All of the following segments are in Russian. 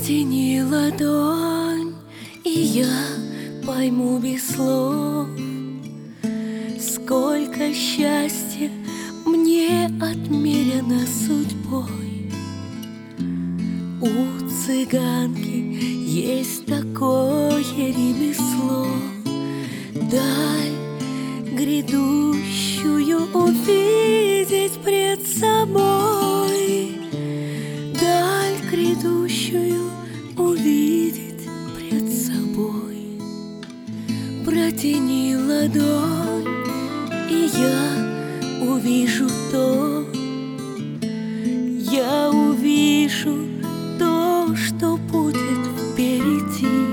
Протяни ладонь, и я пойму без слов, сколько счастья мне отмерено судьбой. У цыганки есть такое ремесло: даль грядущую увидеть пред собой, даль грядущую увидеть пред собой. Протяни ладонь, и я увижу то, я увижу то, что будет впереди.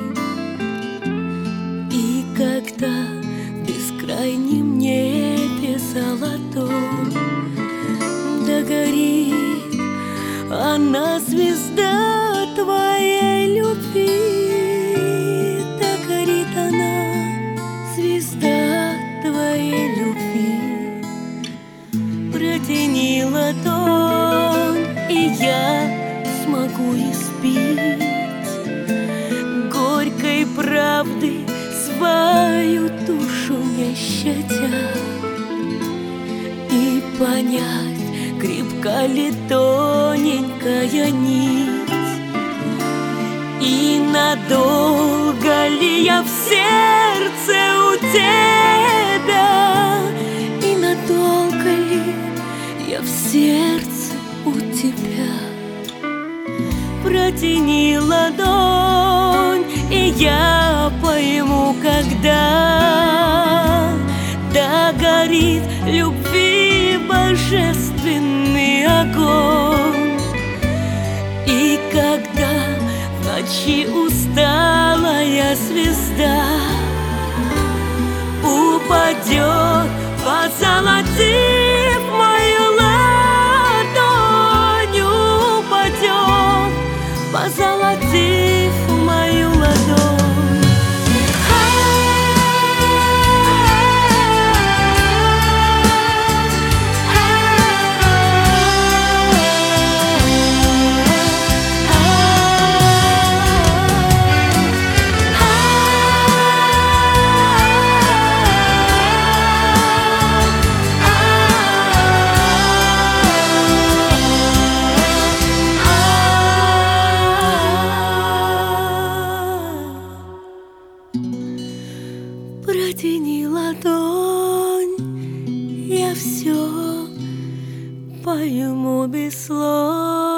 И когда в бескрайнем небе золотом догорит она, звезда твоей любви, догорит она, звезда твоей любви. Протяни ладонь, и я смогу испить горькой правды свою душу не щадя, и понять, крепка ли тоненькая нить, и надолго ли я в сердце у тебя, и надолго ли я в сердце у тебя. Протяни ладонь, и я пойму, когда догорит любви божественный огонь, и когда в ночи усталая звезда упадет, позолотив мою ладонь, упадет, позолотив мою ладонь. Протяни ладонь, я все пойму без слов.